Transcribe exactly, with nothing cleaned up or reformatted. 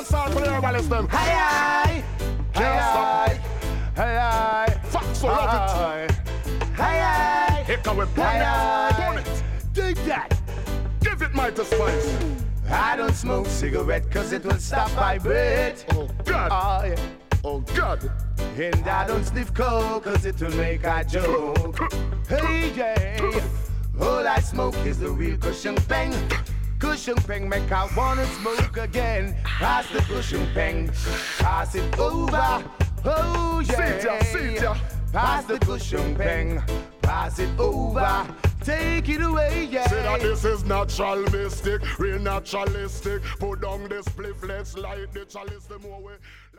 the sound for the herbalist them. Hey, hey, Can't stop. hey, hey, Fuck, so love it. hey, hey, Here come we burn it. Burn it. dig that. Give it mighty spice. I don't smoke cigarette cause it will stop my breath. Oh God. Oh, yeah. Oh God. And I don't sniff coke cause it will make a joke. Hey, yeah. All I smoke is the real cushion peng. Cushion peng make I wanna smoke again. Pass the cushion peng. Pass it over. Oh, yeah. Sit ya, sit ya. Pass the cushion peng. Pass it over. Take it away, yeah. Say that this is natural mystic, real naturalistic. Put down this spliff, let's light the chalice the more way.